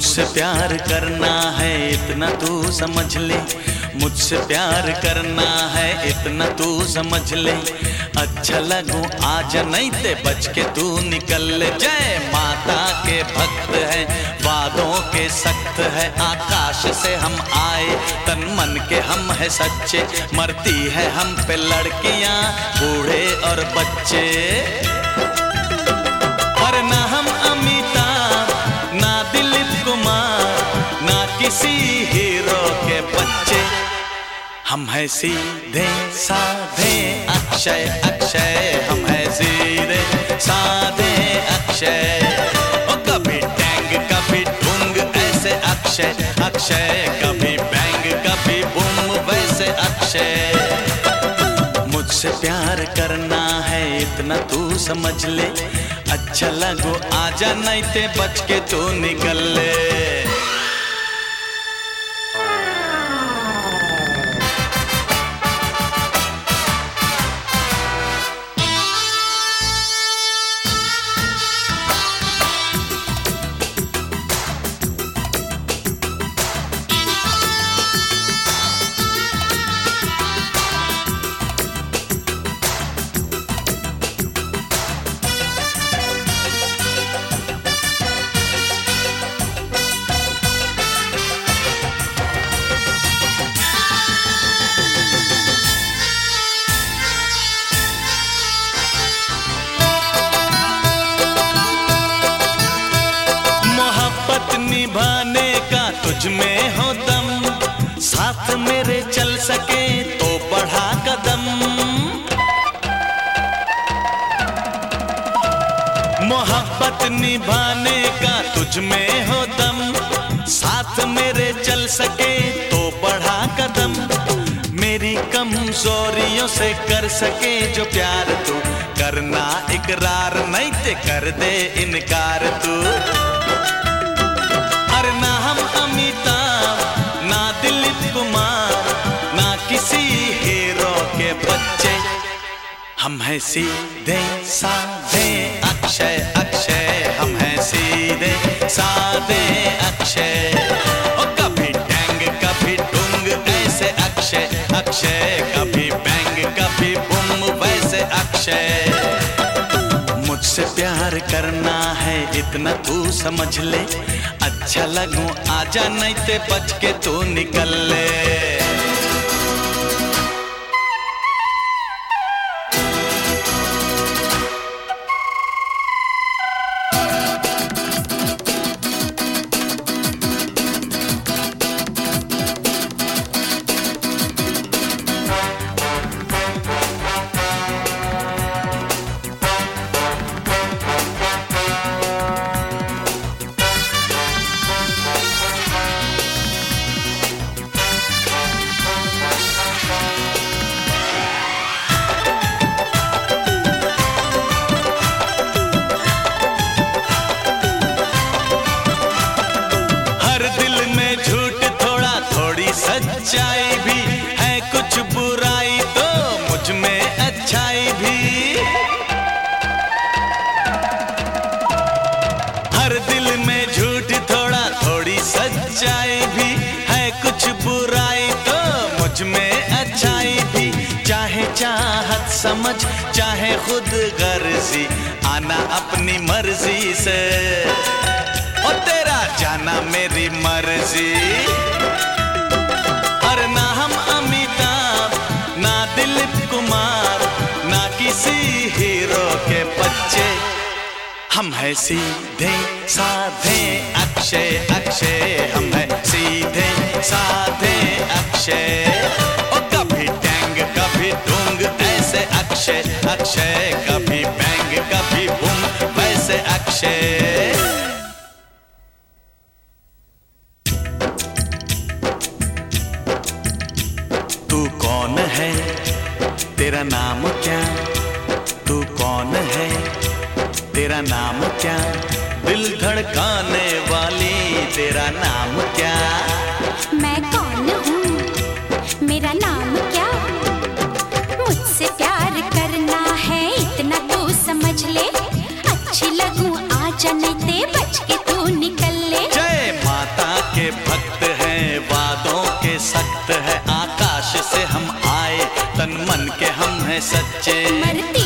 मुझसे प्यार करना है इतना तू समझ ले, मुझसे प्यार करना है इतना तू समझ ले। अच्छा लगूं आजा नहीं ते बच के तू निकल ले। जय माता के भक्त है, वादों के सख्त है, आकाश से हम आए तन मन के हम है सच्चे। मरती है हम पे लड़कियां बूढ़े और बच्चे, पर ना हम अमिताभ ना दिलीप कुमार ना किसी हीरो के बच्चे। हम है सीधे साधे अक्षय अक्षय, हम है सीधे साधे अक्षय। ओ कभी टैंग कभी ढूंग ऐसे अक्षय अक्षय, कभी बैंग कभी बूम वैसे अक्षय। मुझसे प्यार करना है इतना तू समझ ले। अच्छा लगो आजा नहीं ते बच के तू निकल ले। निभाने का तुझ में हो दम, साथ मेरे चल सके तो बढ़ा कदम। मोहब्बत निभाने का तुझ में हो दम, साथ मेरे चल सके तो बढ़ा कदम। मेरी कमजोरियों से कर सके जो प्यार तू, करना इकरार नहीं ते कर दे इनकार तू। अरे ना हम अमिताभ ना दिलीप कुमार ना किसी हीरो के बच्चे। हम है सीधे साधे अक्षय अक्षय, हम है सीधे साधे अक्षय। ओ कभी टैंग कभी डूंग ऐसे अक्षय अक्षय, कभी बैंग कभी बूम वैसे अक्षय। मुझसे प्यार करना है इतना तू समझ ले। अच्छा लगूं आजा नहीं ते बच के तू निकल ले। सच्चाई भी है कुछ बुराई तो मुझ में अच्छाई भी। हर दिल में झूठ थोड़ा थोड़ी सच्चाई भी है कुछ बुराई तो मुझ में अच्छाई भी। चाहे चाहत समझ चाहे खुद गर्जी, आना अपनी मर्जी से और तेरा जाना मेरी मर्जी। और ना हम अमिताभ ना दिलीप कुमार ना किसी हीरो के बच्चे। हम है सीधे साधे अक्षय अक्षय, हम है सीधे साधे अक्षय। और कभी टैंग कभी डूंग ऐसे अक्षय अक्षय, कभी बैंग कभी बूम वैसे अक्षय। कौन है तेरा नाम क्या, तू कौन है तेरा नाम क्या, दिल धड़काने वाली तेरा नाम क्या। मैं कौन हूँ मेरा नाम क्या, मुझसे प्यार करना है इतना तू समझ ले। अच्छी लगूं आजा नहीं ते बच के तू निकल ले। जय माता सच्चे। मरती